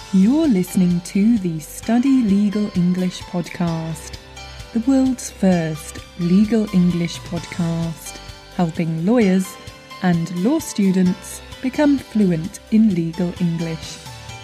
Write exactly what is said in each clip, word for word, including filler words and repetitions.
You're listening to the Study Legal English podcast, the world's first legal English podcast, helping lawyers and law students become fluent in legal English.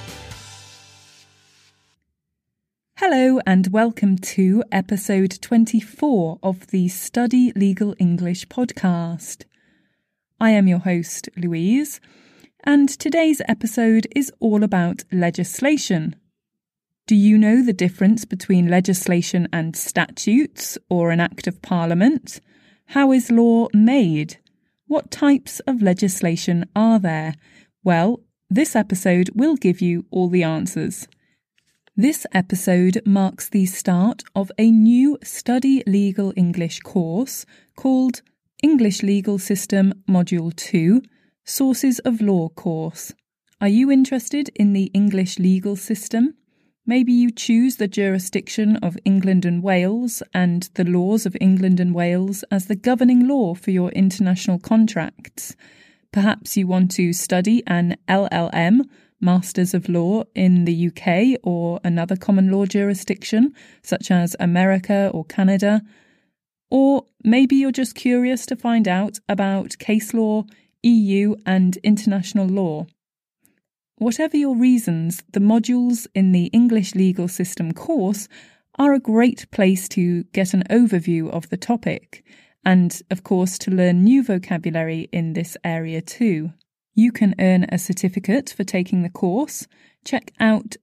Hello and welcome to episode twenty-four of the Study Legal English podcast. I am your host, Louise, and today's episode is all about legislation. Do you know the difference between legislation and statutes or an Act of Parliament? How is law made? What types of legislation are there? Well, this episode will give you all the answers. This episode marks the start of a new Study Legal English course called English Legal System Module two, Sources of Law course. Are you interested in the English legal system? Maybe you choose the jurisdiction of England and Wales and the laws of England and Wales as the governing law for your international contracts. Perhaps you want to study an L L M, Masters of Law, in the U K or another common law jurisdiction, such as America or Canada. Or maybe you're just curious to find out about case law, E U and international law. Whatever your reasons, the modules in the English Legal System course are a great place to get an overview of the topic and, of course, to learn new vocabulary in this area too. You can earn a certificate for taking the course. Check out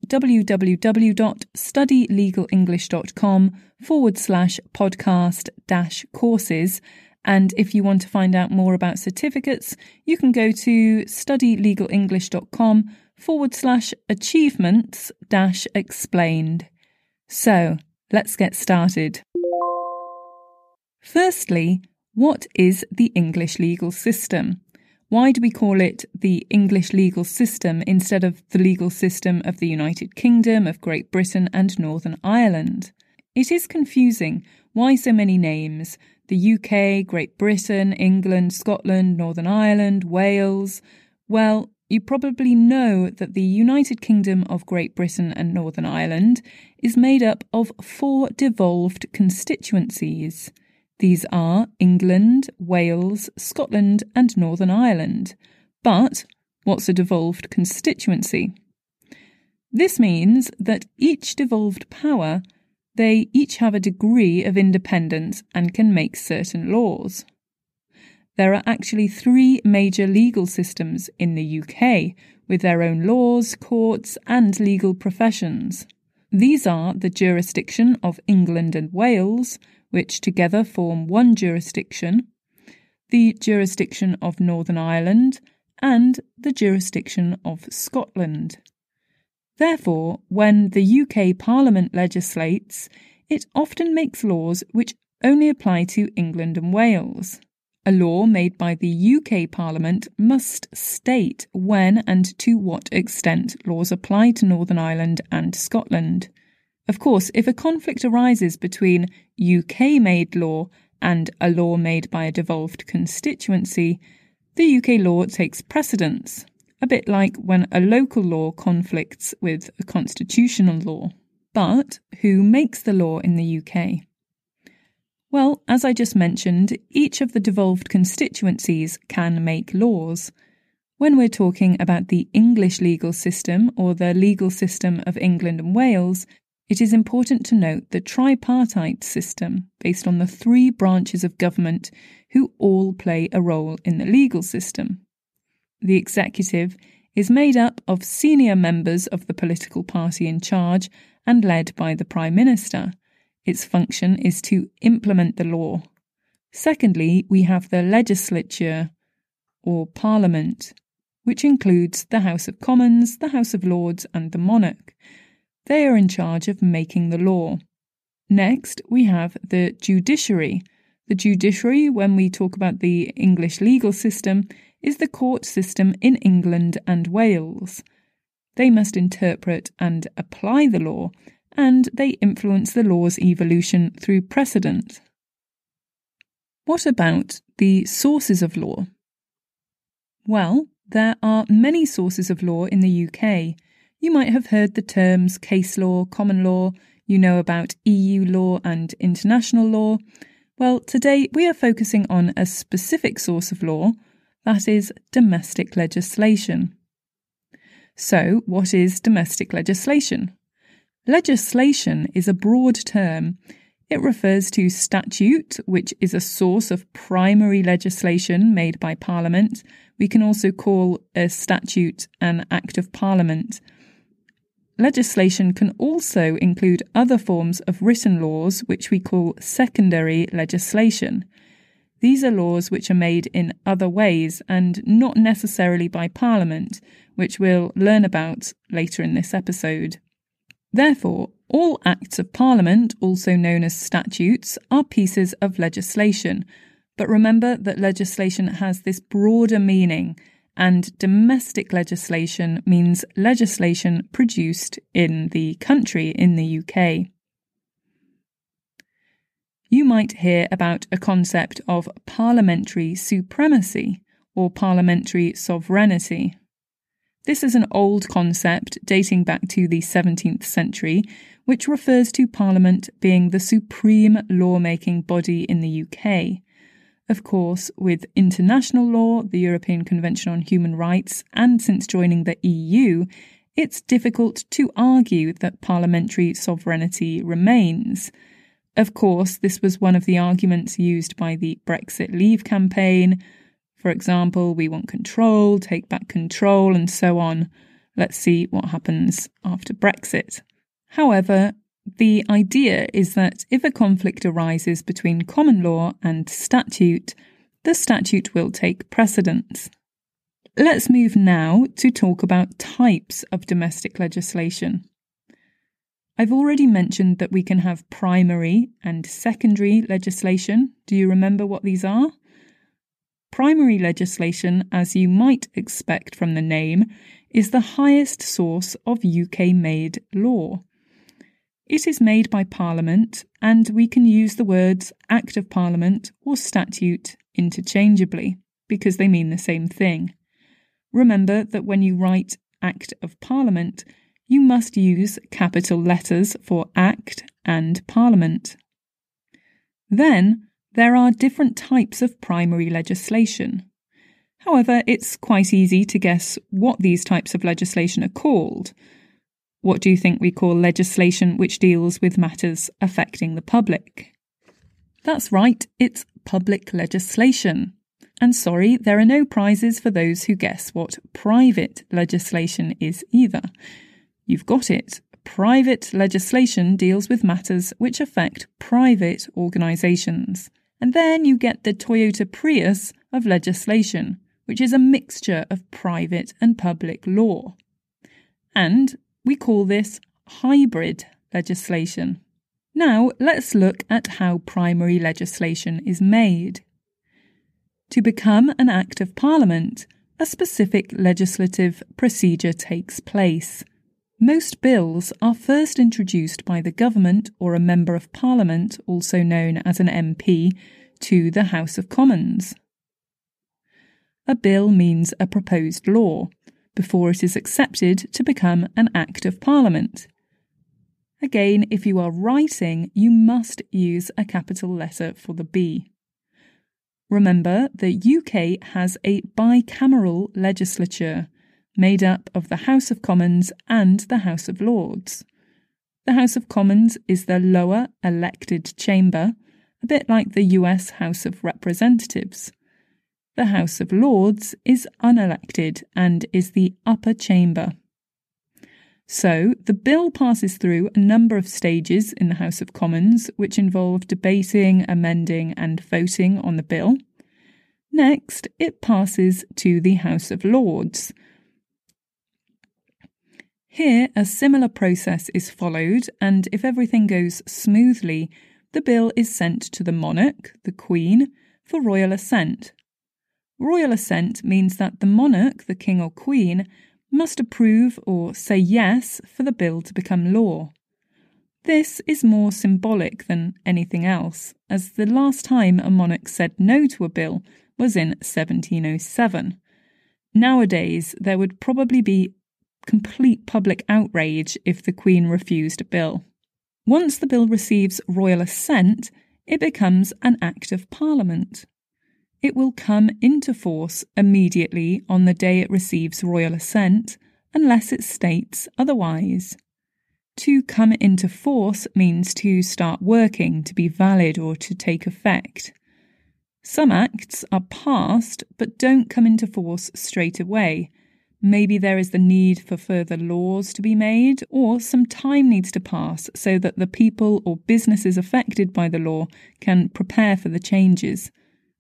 www.studylegalenglish.com forward slash podcast dash courses. And if you want to find out more about certificates, you can go to studylegalenglish.com forward slash achievements dash explained. So, let's get started. Firstly, what is the English legal system? Why do we call it the English legal system instead of the legal system of the United Kingdom, of Great Britain and Northern Ireland? It is confusing. Why so many names? The U K, Great Britain, England, Scotland, Northern Ireland, Wales. Well, you probably know that the United Kingdom of Great Britain and Northern Ireland is made up of four devolved constituencies. These are England, Wales, Scotland and Northern Ireland. But what's a devolved constituency? This means that each devolved power, they each have a degree of independence and can make certain laws. There are actually three major legal systems in the U K, with their own laws, courts and legal professions. These are the jurisdiction of England and Wales, which together form one jurisdiction, the jurisdiction of Northern Ireland, and the jurisdiction of Scotland. Therefore, when the U K Parliament legislates, it often makes laws which only apply to England and Wales. A law made by the U K Parliament must state when and to what extent laws apply to Northern Ireland and Scotland. Of course, if a conflict arises between U K-made law and a law made by a devolved constituency, the U K law takes precedence, a bit like when a local law conflicts with a constitutional law. But who makes the law in the U K? Well, as I just mentioned, each of the devolved constituencies can make laws. When we're talking about the English legal system or the legal system of England and Wales, it is important to note the tripartite system based on the three branches of government who all play a role in the legal system. The executive is made up of senior members of the political party in charge and led by the Prime Minister. Its function is to implement the law. Secondly, we have the legislature, or Parliament, which includes the House of Commons, the House of Lords and the monarch. They are in charge of making the law. Next, we have the judiciary. The judiciary, when we talk about the English legal system, is the court system in England and Wales. They must interpret and apply the law, and they influence the law's evolution through precedent. What about the sources of law? Well, there are many sources of law in the U K. You might have heard the terms case law, common law, you know about E U law and international law. Well, today we are focusing on a specific source of law, that is domestic legislation. So, what is domestic legislation? Legislation is a broad term. It refers to statute, which is a source of primary legislation made by Parliament. We can also call a statute an Act of Parliament. Legislation can also include other forms of written laws, which we call secondary legislation. These are laws which are made in other ways and not necessarily by Parliament, which we'll learn about later in this episode. Therefore, all Acts of Parliament, also known as statutes, are pieces of legislation. But remember that legislation has this broader meaning, and domestic legislation means legislation produced in the country, in the U K. You might hear about a concept of parliamentary supremacy or parliamentary sovereignty. This is an old concept dating back to the seventeenth century, which refers to Parliament being the supreme lawmaking body in the U K. Of course, with international law, the European Convention on Human Rights, and since joining the E U, it's difficult to argue that parliamentary sovereignty remains. Of course, this was one of the arguments used by the Brexit Leave campaign. For example, we want control, take back control, and so on. Let's see what happens after Brexit. However, the idea is that if a conflict arises between common law and statute, the statute will take precedence. Let's move now to talk about types of domestic legislation. I've already mentioned that we can have primary and secondary legislation. Do you remember what these are? Primary legislation, as you might expect from the name, is the highest source of U K-made law. It is made by Parliament, and we can use the words Act of Parliament or statute interchangeably, because they mean the same thing. Remember that when you write Act of Parliament, you must use capital letters for Act and Parliament. Then, there are different types of primary legislation. However, it's quite easy to guess what these types of legislation are called. What do you think we call legislation which deals with matters affecting the public? That's right, it's public legislation. And sorry, there are no prizes for those who guess what private legislation is either. You've got it. Private legislation deals with matters which affect private organisations. And then you get the Toyota Prius of legislation, which is a mixture of private and public law. And we call this hybrid legislation. Now let's look at how primary legislation is made. To become an Act of Parliament, a specific legislative procedure takes place. Most bills are first introduced by the government or a Member of Parliament, also known as an M P, to the House of Commons. A bill means a proposed law, before it is accepted to become an Act of Parliament. Again, if you are writing, you must use a capital letter for the B. Remember, the U K has a bicameral legislature, made up of the House of Commons and the House of Lords. The House of Commons is the lower elected chamber, a bit like the U S House of Representatives. The House of Lords is unelected and is the upper chamber. So, the bill passes through a number of stages in the House of Commons, which involve debating, amending and voting on the bill. Next, it passes to the House of Lords. Here, a similar process is followed, and if everything goes smoothly, the bill is sent to the monarch, the Queen, for royal assent. Royal assent means that the monarch, the king or queen, must approve or say yes for the bill to become law. This is more symbolic than anything else, as the last time a monarch said no to a bill was in seventeen oh seven. Nowadays, there would probably be complete public outrage if the Queen refused a bill. Once the bill receives royal assent, it becomes an Act of Parliament. It will come into force immediately on the day it receives royal assent, unless it states otherwise. To come into force means to start working, to be valid, or to take effect. Some acts are passed but don't come into force straight away. Maybe there is the need for further laws to be made, or some time needs to pass so that the people or businesses affected by the law can prepare for the changes.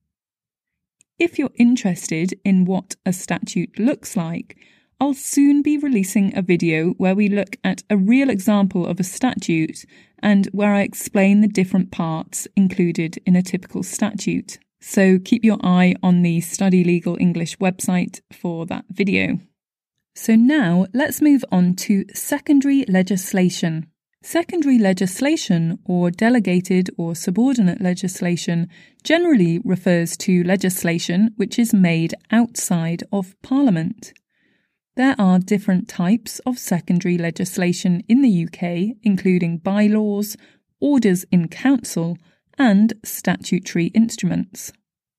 If you're interested in what a statute looks like, I'll soon be releasing a video where we look at a real example of a statute and where I explain the different parts included in a typical statute. So keep your eye on the Study Legal English website for that video. So now let's move on to secondary legislation. Secondary legislation, or delegated or subordinate legislation, generally refers to legislation which is made outside of Parliament. There are different types of secondary legislation in the U K, including bylaws, orders in council, and statutory instruments.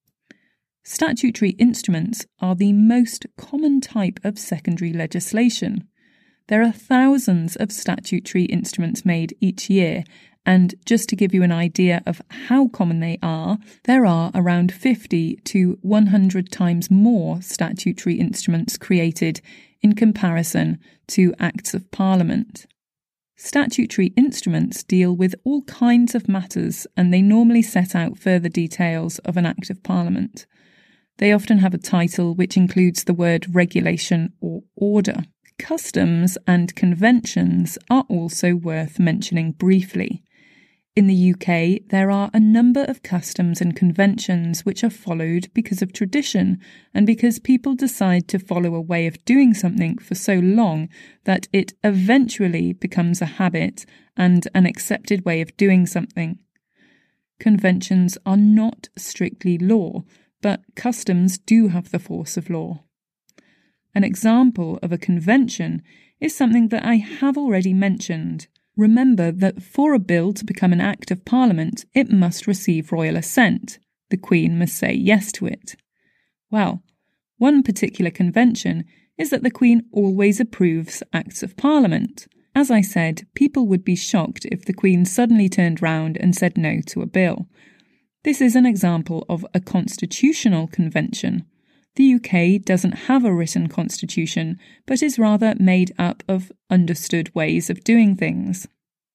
Statutory instruments are the most common type of secondary legislation. There are thousands of statutory instruments made each year, and just to give you an idea of how common they are, there are around fifty to one hundred times more statutory instruments created in comparison to Acts of Parliament. Statutory instruments deal with all kinds of matters, and they normally set out further details of an Act of Parliament. They often have a title which includes the word regulation or order. Customs and conventions are also worth mentioning briefly. In the U K, there are a number of customs and conventions which are followed because of tradition and because people decide to follow a way of doing something for so long that it eventually becomes a habit and an accepted way of doing something. Conventions are not strictly law, but customs do have the force of law. An example of a convention is something that I have already mentioned. Remember that for a bill to become an Act of Parliament, it must receive royal assent. The Queen must say yes to it. Well, one particular convention is that the Queen always approves Acts of Parliament. As I said, people would be shocked if the Queen suddenly turned round and said no to a bill. This is an example of a constitutional convention. The U K doesn't have a written constitution, but is rather made up of understood ways of doing things.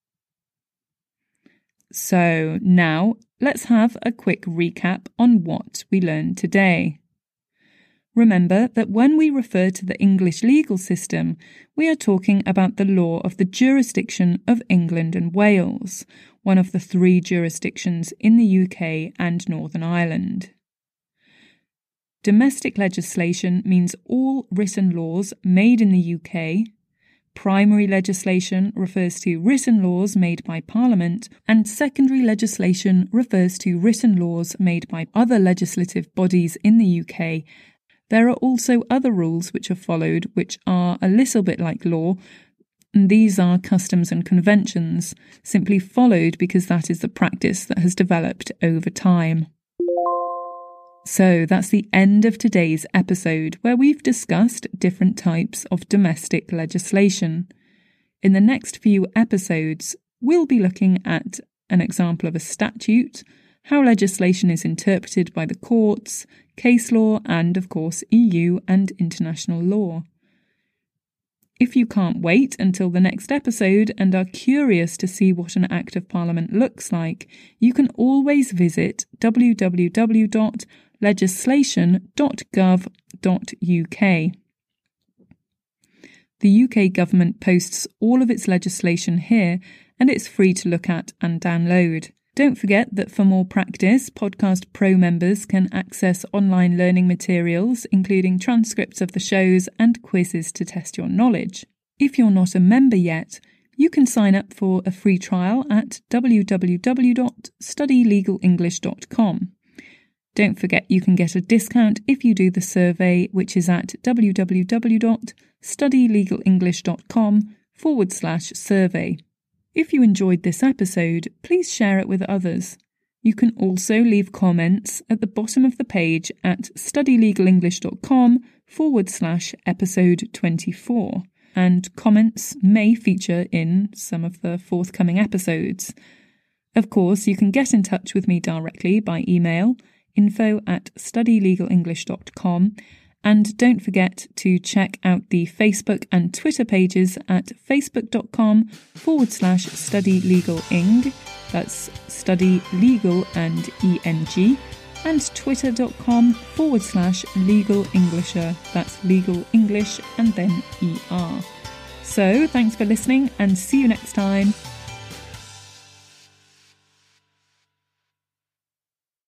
So now let's have a quick recap on what we learned today. Remember that when we refer to the English legal system, we are talking about the law of the jurisdiction of England and Wales, one of the three jurisdictions in the U K and Northern Ireland. Domestic legislation means all written laws made in the U K. Primary legislation refers to written laws made by Parliament, and secondary legislation refers to written laws made by other legislative bodies in the U K. There are also other rules which are followed which are a little bit like law, and these are customs and conventions, simply followed because that is the practice that has developed over time. So that's the end of today's episode, where we've discussed different types of domestic legislation. In the next few episodes, we'll be looking at an example of a statute, how legislation is interpreted by the courts, case law, and of course E U and international law. If you can't wait until the next episode and are curious to see what an Act of Parliament looks like, you can always visit w w w dot legislation dot gov dot u k. The U K government posts all of its legislation here, and it's free to look at and download. Don't forget that for more practice, Podcast Pro members can access online learning materials, including transcripts of the shows and quizzes to test your knowledge. If you're not a member yet, you can sign up for a free trial at w w w dot study legal english dot com. Don't forget you can get a discount if you do the survey, which is at www.studylegalenglish.com forward slash survey. If you enjoyed this episode, please share it with others. You can also leave comments at the bottom of the page at studylegalenglish.com forward slash episode 24, and comments may feature in some of the forthcoming episodes. Of course, you can get in touch with me directly by email, info at studylegalenglish dot com, and don't forget to check out the Facebook and Twitter pages at facebook.com forward slash studylegaling, that's study legal and E N G, and twitter.com forward slash legal Englisher, that's legal English and then E R. So thanks for listening and see you next time.